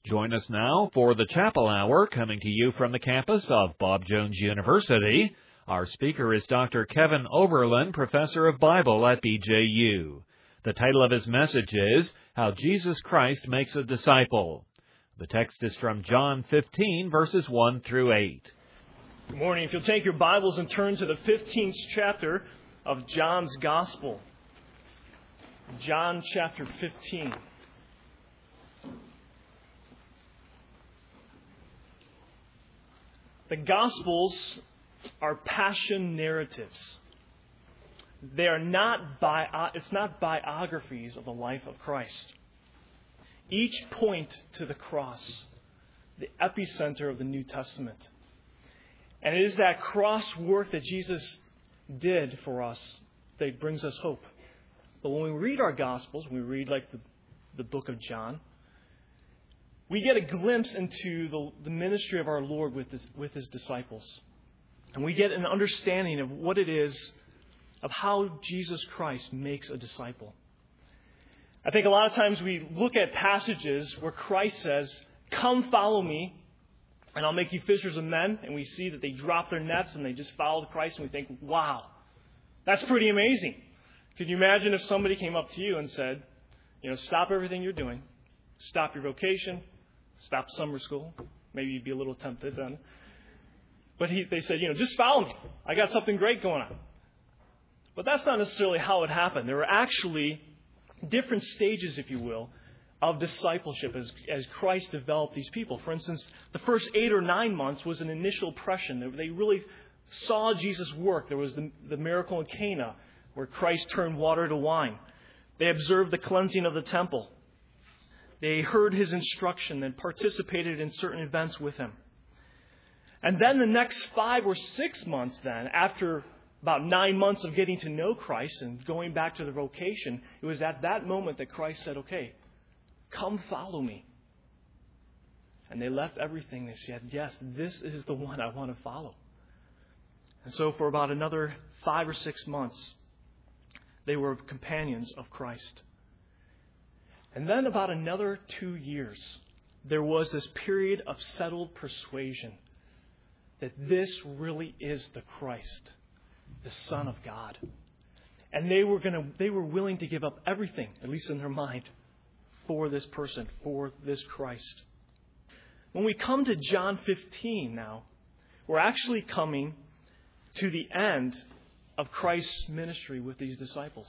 Join us now for the Chapel Hour, coming to you from the campus of Bob Jones University. Our speaker is Dr. Kevin Oberlin, Professor of Bible at BJU. The title of his message is, How Jesus Christ Makes a Disciple. The text is from John 15, verses 1 through 8. Good morning. If you'll take your Bibles and turn to the 15th chapter of John's Gospel. John chapter 15. The Gospels are passion narratives. They are it's not biographies of the life of Christ. Each point to the cross, the epicenter of the New Testament. And it is that cross work that Jesus did for us that brings us hope. But when we read our Gospels, when we read like the book of John, we get a glimpse into the ministry of our Lord with His disciples. And we get an understanding of what it is, of how Jesus Christ makes a disciple. I think a lot of times we look at passages where Christ says, "Come follow me, and I'll make you fishers of men," and we see that they drop their nets and they just followed Christ, and we think, wow, that's pretty amazing. Could you imagine if somebody came up to you and said, stop everything you're doing, stop your vocation, stop summer school? Maybe you'd be a little tempted then. But they said, just follow me. I got something great going on. But that's not necessarily how it happened. There were actually different stages, if you will, of discipleship as Christ developed these people. For instance, the first 8 or 9 months was an initial impression. They really saw Jesus work. There was the miracle in Cana where Christ turned water to wine. They observed the cleansing of the temple. They heard His instruction and participated in certain events with Him. And then the next 5 or 6 months then, after about 9 months of getting to know Christ and going back to the vocation, it was at that moment that Christ said, okay, come follow me. And they left everything. They said, yes, this is the one I want to follow. And so for about another 5 or 6 months, they were companions of Christ. And then about another 2 years, there was this period of settled persuasion that this really is the Christ, the Son of God. And they were willing to give up everything, at least in their mind, for this person, for this Christ. When we come to John 15 now, we're actually coming to the end of Christ's ministry with these disciples.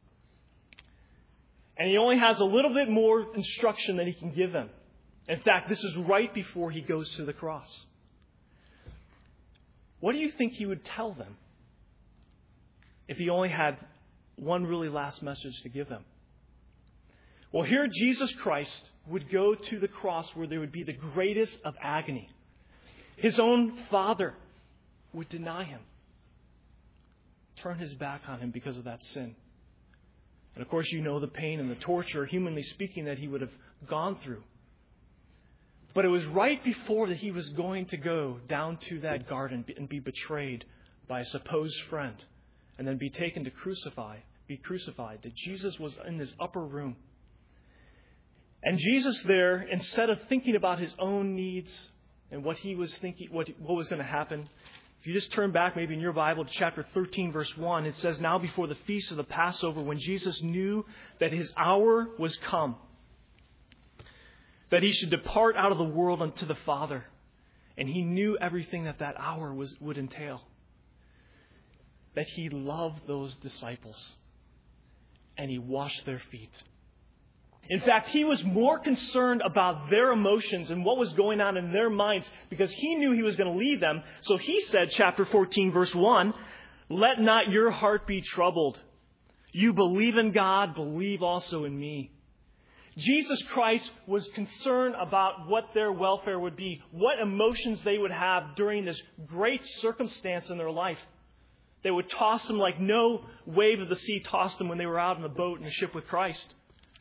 And He only has a little bit more instruction that He can give them. In fact, this is right before He goes to the cross. What do you think He would tell them if He only had one really last message to give them? Well, here Jesus Christ would go to the cross where there would be the greatest of agony. His own Father would deny Him, turn His back on Him because of that sin. And of course, the pain and the torture, humanly speaking, that He would have gone through. But it was right before that He was going to go down to that garden and be betrayed by a supposed friend and then be taken to be crucified, that Jesus was in this upper room. And Jesus there, instead of thinking about His own needs and what He was thinking, what was going to happen, if you just turn back maybe in your Bible to chapter 13, verse 1, it says, "Now before the feast of the Passover, when Jesus knew that His hour was come, that He should depart out of the world unto the Father, and He knew everything that hour would entail, that He loved those disciples, and He washed their feet." In fact, He was more concerned about their emotions and what was going on in their minds because He knew He was going to leave them. So He said, chapter 14, verse 1, "Let not your heart be troubled. You believe in God, believe also in me." Jesus Christ was concerned about what their welfare would be, what emotions they would have during this great circumstance in their life. They would toss them like no wave of the sea tossed them when they were out in the boat in the ship with Christ.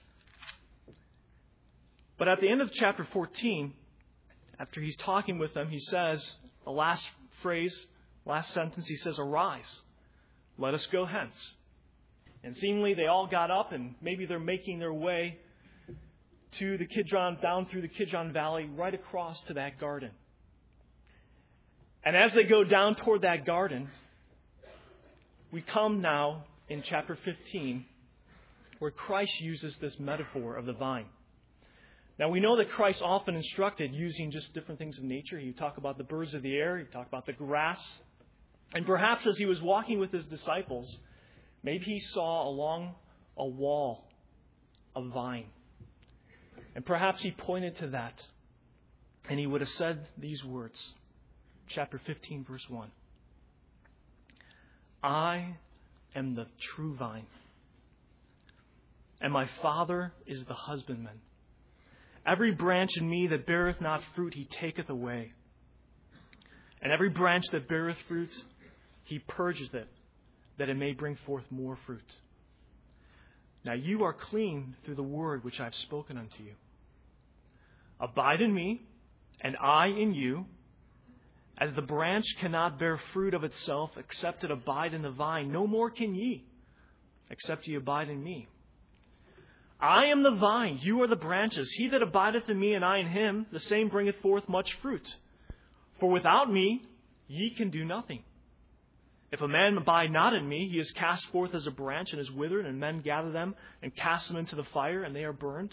But at the end of chapter 14, after He's talking with them, He says, the last sentence, He says, "Arise, let us go hence." And seemingly they all got up and maybe they're making their way to the Kidron, down through the Kidron Valley, right across to that garden. And as they go down toward that garden, we come now in chapter 15, where Christ uses this metaphor of the vine. Now, we know that Christ often instructed using just different things of nature. He would talk about the birds of the air. He would talk about the grass. And perhaps as he was walking with his disciples, maybe he saw along a wall a vine. And perhaps he pointed to that. And he would have said these words. Chapter 15, verse 1. I am the true vine, and my Father is the husbandman. Every branch in me that beareth not fruit, he taketh away. And every branch that beareth fruit, he purgeth it, that it may bring forth more fruit. Now you are clean through the word which I have spoken unto you. Abide in me, and I in you. As the branch cannot bear fruit of itself, except it abide in the vine, no more can ye, except ye abide in me. I am the vine, you are the branches. He that abideth in me, and I in him, the same bringeth forth much fruit. For without me ye can do nothing. If a man abide not in me, he is cast forth as a branch and is withered, and men gather them and cast them into the fire, and they are burned.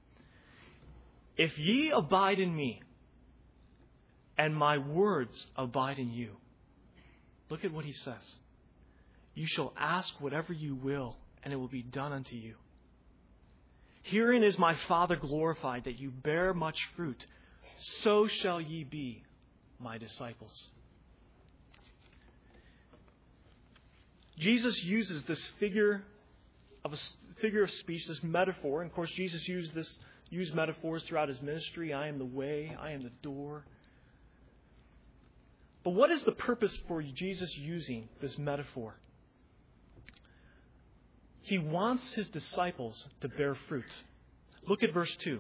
If ye abide in me, and my words abide in you. Look at what he says. You shall ask whatever you will, and it will be done unto you. Herein is my Father glorified, that you bear much fruit. So shall ye be my disciples. Jesus uses this figure of speech, this metaphor. And of course, Jesus used metaphors throughout his ministry. I am the way, I am the door. But what is the purpose for Jesus using this metaphor? He wants his disciples to bear fruit. Look at verse 2.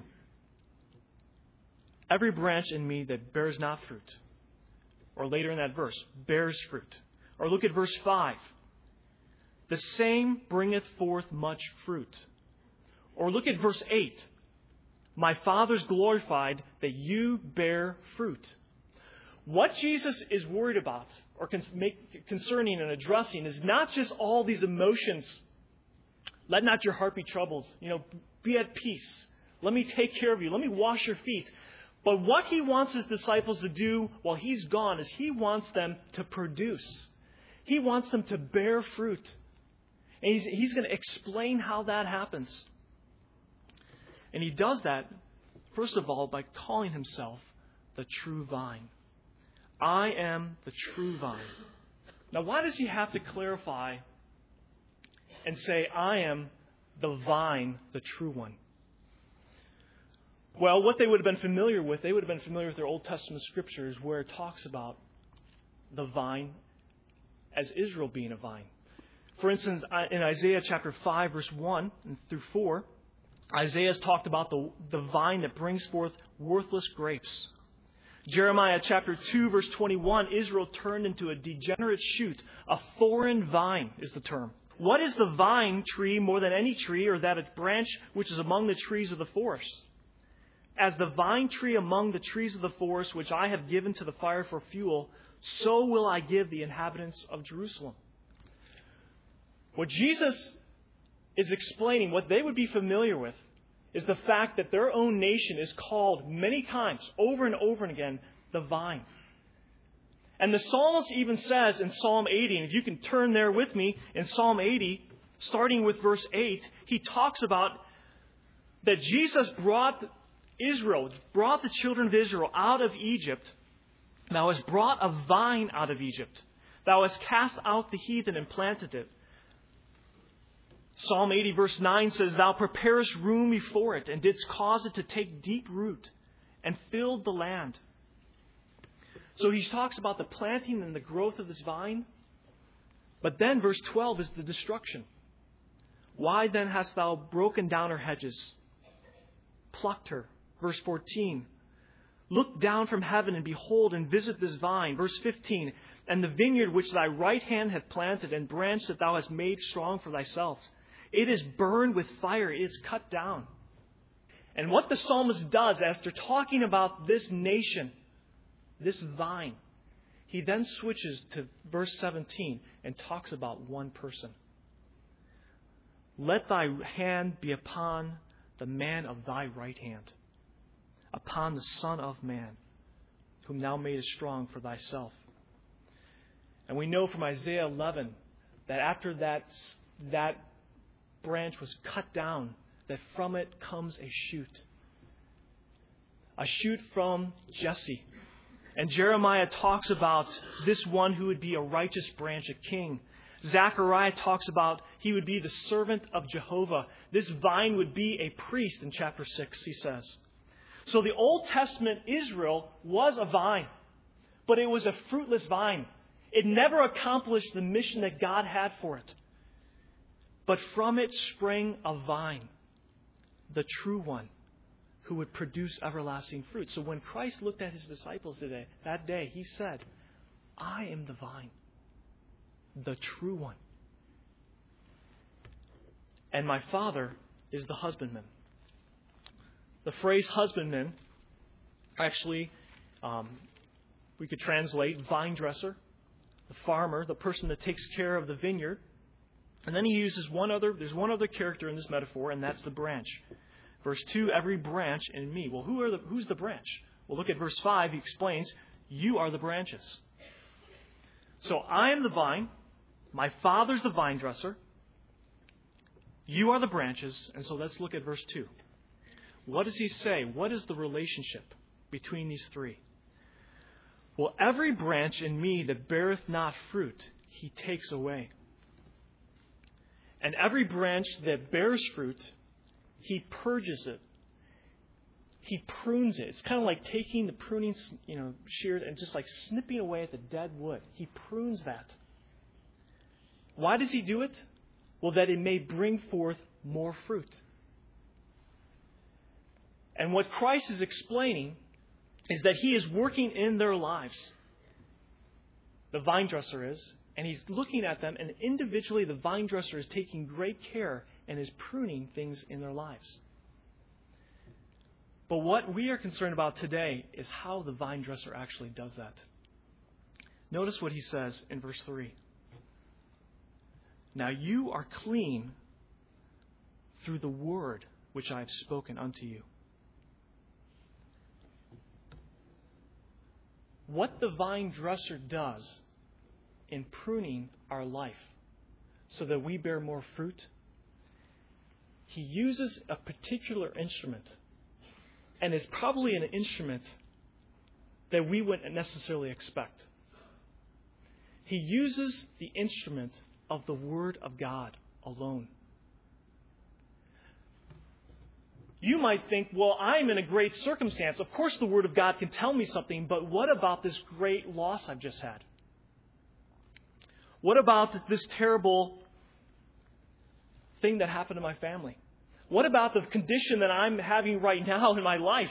Every branch in me that bears not fruit, or later in that verse, bears fruit. Or look at verse 5. The same bringeth forth much fruit. Or look at verse 8. My Father's glorified, that you bear fruit. What Jesus is worried about or concerning and addressing is not just all these emotions. Let not your heart be troubled. Be at peace. Let me take care of you. Let me wash your feet. But what he wants his disciples to do while he's gone is he wants them to produce. He wants them to bear fruit. And he's going to explain how that happens. And he does that, first of all, by calling himself the true vine. I am the true vine. Now, why does he have to clarify and say, I am the vine, the true one? Well, what they would have been familiar with, they would have been familiar with their Old Testament scriptures where it talks about the vine as Israel being a vine. For instance, in Isaiah chapter 5, verse 1 through 4, Isaiah has talked about the vine that brings forth worthless grapes. Jeremiah chapter 2, verse 21, Israel turned into a degenerate shoot. A foreign vine is the term. What is the vine tree more than any tree, or that a branch which is among the trees of the forest? As the vine tree among the trees of the forest, which I have given to the fire for fuel, so will I give the inhabitants of Jerusalem. What Jesus is explaining, what they would be familiar with, is the fact that their own nation is called many times, over and over again, the vine. And the psalmist even says in Psalm 80, and if you can turn there with me, in Psalm 80, starting with verse 8, he talks about that Jesus brought the children of Israel out of Egypt. Thou hast brought a vine out of Egypt. Thou hast cast out the heathen and planted it. Psalm 80 verse 9 says, Thou preparest room before it, and didst cause it to take deep root, and filled the land. So he talks about the planting and the growth of this vine. But then verse 12 is the destruction. Why then hast thou broken down her hedges, plucked her? Verse 14. Look down from heaven and behold and visit this vine. Verse 15. And the vineyard which thy right hand hath planted, and branch that thou hast made strong for thyself. It is burned with fire. It is cut down. And what the psalmist does after talking about this nation, this vine, he then switches to verse 17 and talks about one person. Let thy hand be upon the man of thy right hand, upon the Son of Man, whom thou madest strong for thyself. And we know from Isaiah 11 that after that branch was cut down, that from it comes a shoot from Jesse. And Jeremiah talks about this one who would be a righteous branch, a king. Zechariah talks about he would be the servant of Jehovah. This vine would be a priest in chapter 6, he says. So the Old Testament Israel was a vine, but it was a fruitless vine. It never accomplished the mission that God had for it. But from it sprang a vine, the true one, who would produce everlasting fruit. So when Christ looked at his disciples that day, he said, I am the vine, the true one. And my Father is the husbandman. The phrase husbandman, actually, we could translate vine dresser, the farmer, the person that takes care of the vineyard. And then he uses there's one other character in this metaphor, and that's the branch. Verse 2, every branch in me. Well, who's the branch? Well, look at verse 5. He explains, you are the branches. So I am the vine. My Father's the vine dresser. You are the branches. And so let's look at verse 2. What does he say? What is the relationship between these three? Well, every branch in me that beareth not fruit, he takes away. And every branch that bears fruit, he purges it. He prunes it. It's kind of like taking the pruning, shears and just like snipping away at the dead wood. He prunes that. Why does he do it? Well, that it may bring forth more fruit. And what Christ is explaining is that he is working in their lives. The vine dresser is. And he's looking at them, and individually the vine dresser is taking great care and is pruning things in their lives. But what we are concerned about today is how the vine dresser actually does that. Notice what he says in verse 3. Now you are clean through the word which I have spoken unto you. What the vine dresser does in pruning our life so that we bear more fruit, he uses a particular instrument, and it's probably an instrument that we wouldn't necessarily expect. He uses the instrument of the Word of God alone. You might think, well, I'm in a great circumstance. Of course the Word of God can tell me something, but what about this great loss I've just had? What about this terrible thing that happened to my family? What about the condition that I'm having right now in my life?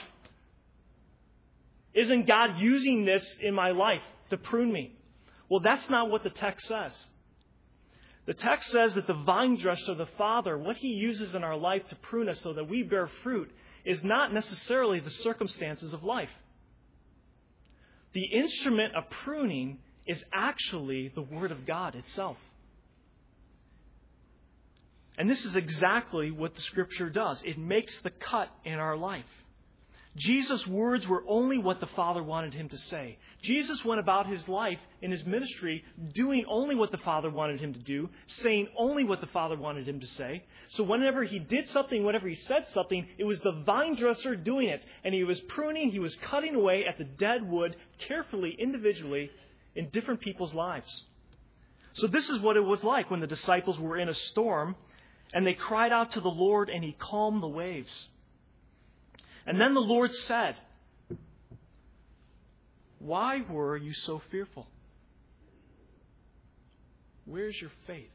Isn't God using this in my life to prune me? Well, that's not what the text says. The text says that the vine dresser, the Father, what he uses in our life to prune us so that we bear fruit is not necessarily the circumstances of life. The instrument of pruning is actually the Word of God itself. And this is exactly what the Scripture does. It makes the cut in our life. Jesus' words were only what the Father wanted him to say. Jesus went about his life in his ministry doing only what the Father wanted him to do, saying only what the Father wanted him to say. So whenever he did something, whenever he said something, it was the vine dresser doing it. And he was pruning, he was cutting away at the dead wood carefully, individually, in different people's lives. So this is what it was like when the disciples were in a storm and they cried out to the Lord and he calmed the waves. And then the Lord said, "Why were you so fearful? Where's your faith?"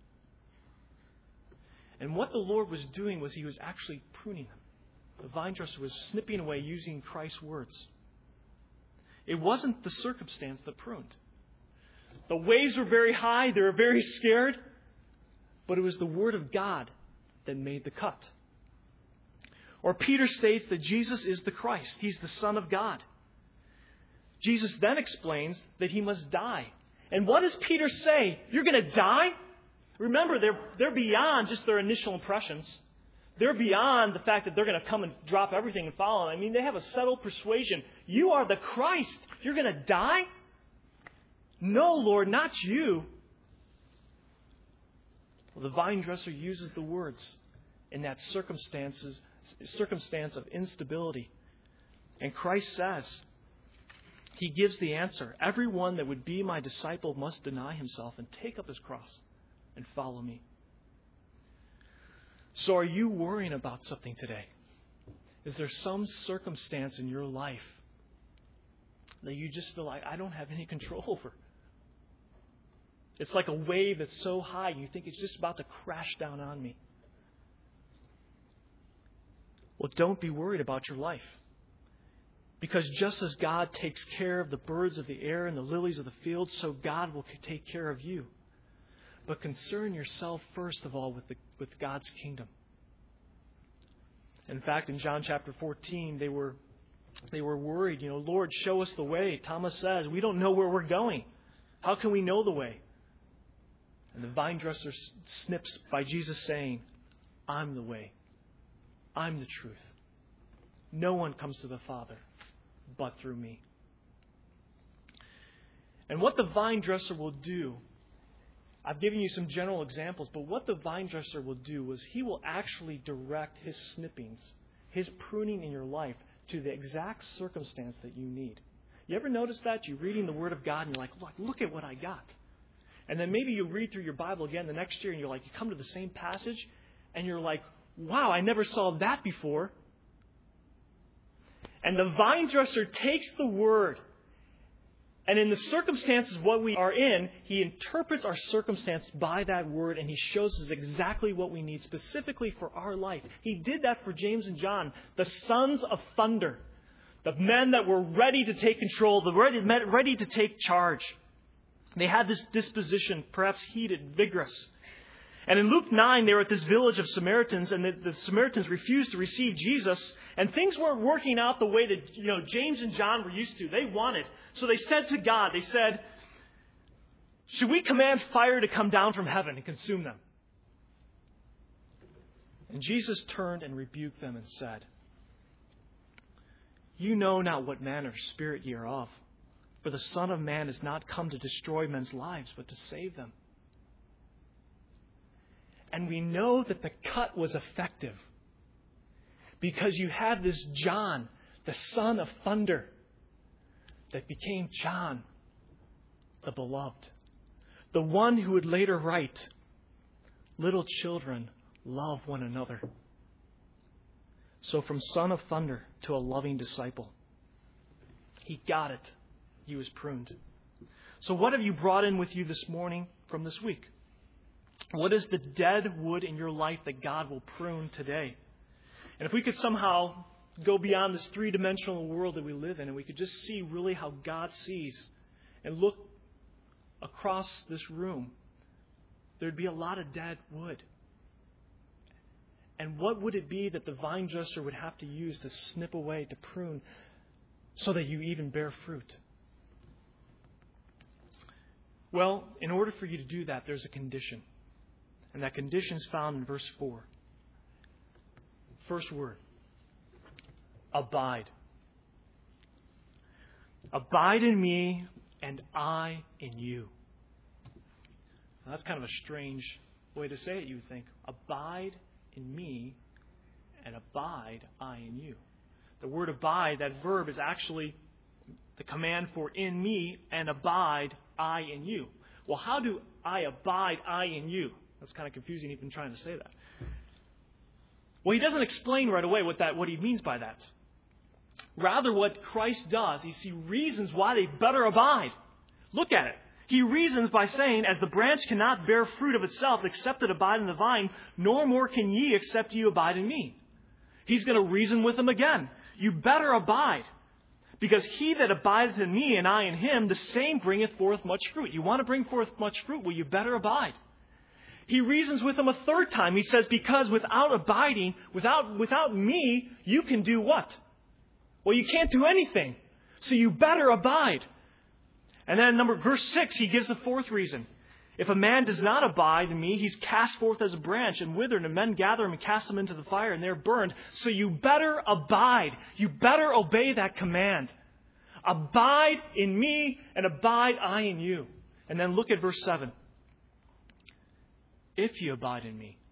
And what the Lord was doing was he was actually pruning them. The vine dresser was snipping away using Christ's words. It wasn't the circumstance that pruned. The waves were very high. They were very scared. But it was the Word of God that made the cut. Or Peter states that Jesus is the Christ. He's the Son of God. Jesus then explains that he must die. And what does Peter say? You're going to die? Remember, they're beyond just their initial impressions. They're beyond the fact that they're going to come and drop everything and follow him. I mean, they have a settled persuasion. You are the Christ. You're going to die? No, Lord, not you. Well, the vine dresser uses the words in that circumstance of instability. And Christ says, he gives the answer. Everyone that would be my disciple must deny himself and take up his cross and follow me. So are you worrying about something today? Is there some circumstance in your life that you just feel like I don't have any control over? It's like a wave that's so high you think it's just about to crash down on me. Well, don't be worried about your life. Because just as God takes care of the birds of the air and the lilies of the field, so God will take care of you. But concern yourself first of all with God's kingdom. In fact, in John chapter 14, they were worried. Lord, show us the way. Thomas says, we don't know where we're going. How can we know the way? And the vine dresser snips by Jesus saying, I'm the way. I'm the truth. No one comes to the Father but through me. And what the vine dresser will do, I've given you some general examples, but what the vine dresser will do is he will actually direct his snippings, his pruning in your life to the exact circumstance that you need. You ever notice that? You're reading the Word of God and you're like, look at what I got. And then maybe you read through your Bible again the next year and you come to the same passage and you're like, wow, I never saw that before. And the vine dresser takes the Word, and in the circumstances what we are in, he interprets our circumstance by that Word, and he shows us exactly what we need specifically for our life. He did that for James and John, the sons of thunder, the men that were ready to take control, ready to take charge. They had this disposition, perhaps heated, vigorous. And in Luke 9, they were at this village of Samaritans, and the Samaritans refused to receive Jesus. And things weren't working out the way that James and John were used to. They wanted. So they said to God, they said, should we command fire to come down from heaven and consume them? And Jesus turned and rebuked them and said, you know not what manner of spirit ye are of. For the Son of Man is not come to destroy men's lives, but to save them. And we know that the cut was effective because you had this John, the son of thunder, that became John, the beloved. The one who would later write, little children, love one another. So from son of thunder to a loving disciple. He got it. He was pruned. So what have you brought in with you this morning from this week? What is the dead wood in your life that God will prune today? And if we could somehow go beyond this three-dimensional world that we live in, and we could just see really how God sees and look across this room, there'd be a lot of dead wood. And what would it be that the vine dresser would have to use to snip away, to prune, so that you even bear fruit? Well, in order for you to do that, there's a condition. And that condition is found in verse 4. First word. Abide. Abide in me and I in you. Now, that's kind of a strange way to say it, you would think. Abide in me and abide I in you. The word abide, that verb, is actually the command for in me and abide I in you. Well, how do I abide I in you? That's kind of confusing even trying to say that. Well, he doesn't explain right away what he means by that. Rather, what Christ does is he reasons why they better abide. Look at it. He reasons by saying, as the branch cannot bear fruit of itself except it abide in the vine, nor more can ye except ye abide in me. He's going to reason with them again. You better abide. Because he that abideth in me and I in him, the same bringeth forth much fruit. You want to bring forth much fruit? Well, you better abide. He reasons with them a third time. He says, because without abiding, without me, you can do what? Well, you can't do anything. So you better abide. And then verse 6, he gives the fourth reason. If a man does not abide in me, he's cast forth as a branch and withered, and men gather him and cast him into the fire, and they're burned. So you better abide. You better obey that command. Abide in me, and abide I in you. And then look at verse 7. If you abide in me.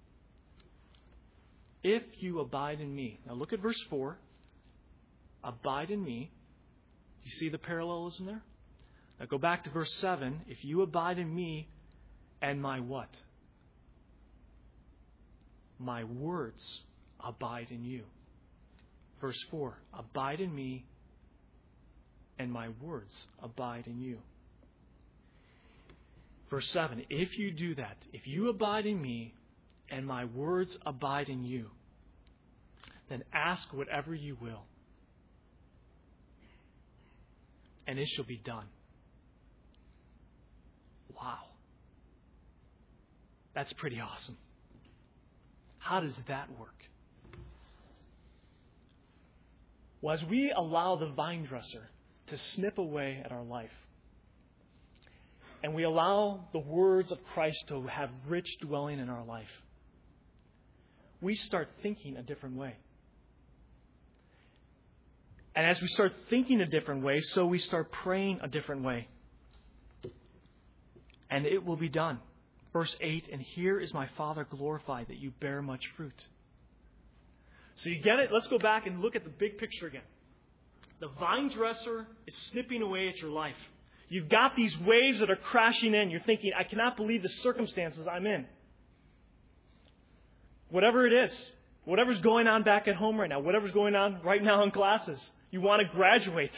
If you abide in me. Now look at verse 4. Abide in me. You see the parallelism there? Now go back to verse 7. If you abide in me and my what? My words abide in you. Verse 4. Abide in me and my words abide in you. Verse 7. If you do that, if you abide in me and my words abide in you, then ask whatever you will, and it shall be done. Wow. That's pretty awesome. How does that work? Well, as we allow the vine dresser to snip away at our life, and we allow the words of Christ to have rich dwelling in our life, we start thinking a different way. And as we start thinking a different way, so we start praying a different way. And it will be done. Verse 8, and here is my Father glorified, that you bear much fruit. So you get it? Let's go back and look at the big picture again. The vine dresser is snipping away at your life. You've got these waves that are crashing in. You're thinking, I cannot believe the circumstances I'm in. Whatever it is, whatever's going on back at home right now, whatever's going on right now in classes, you want to graduate.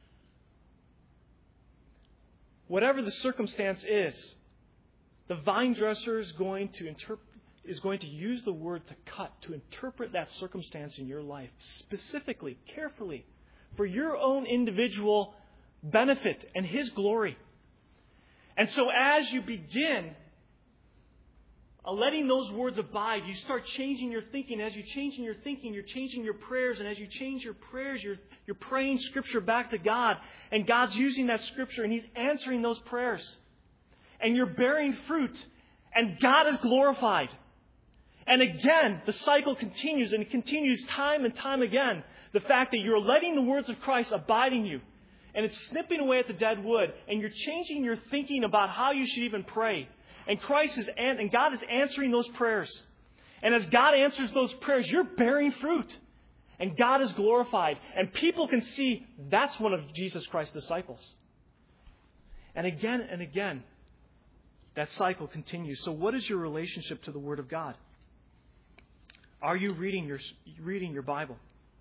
Whatever the circumstance is, the vine dresser is going to use the word to cut, to interpret that circumstance in your life specifically, carefully, for your own individual benefit and His glory. And so as you begin letting those words abide, you start changing your thinking. As you change in your thinking, you're changing your prayers. And as you change your prayers, you're praying Scripture back to God. And God's using that Scripture and He's answering those prayers. And you're bearing fruit. And God is glorified. And again, the cycle continues, and it continues time and time again. The fact that you're letting the words of Christ abide in you. And it's snipping away at the dead wood. And you're changing your thinking about how you should even pray. And God is answering those prayers. And as God answers those prayers, you're bearing fruit. And God is glorified. And people can see that's one of Jesus Christ's disciples. And again, that cycle continues. So what is your relationship to the Word of God? Are you reading your Bible?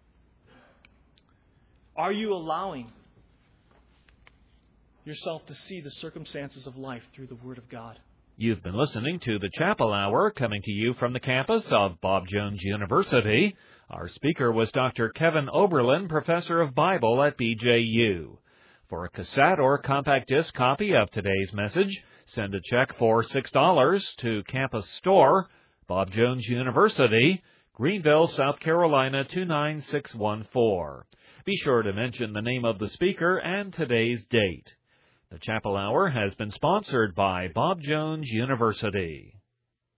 Are you allowing yourself to see the circumstances of life through the Word of God? You've been listening to the Chapel Hour, coming to you from the campus of Bob Jones University. Our speaker was Dr. Kevin Oberlin, professor of Bible at BJU. For a cassette or compact disc copy of today's message, send a check for $6 to Campus Store, Bob Jones University, Greenville, South Carolina 29614. Be sure to mention the name of the speaker and today's date. The Chapel Hour has been sponsored by Bob Jones University.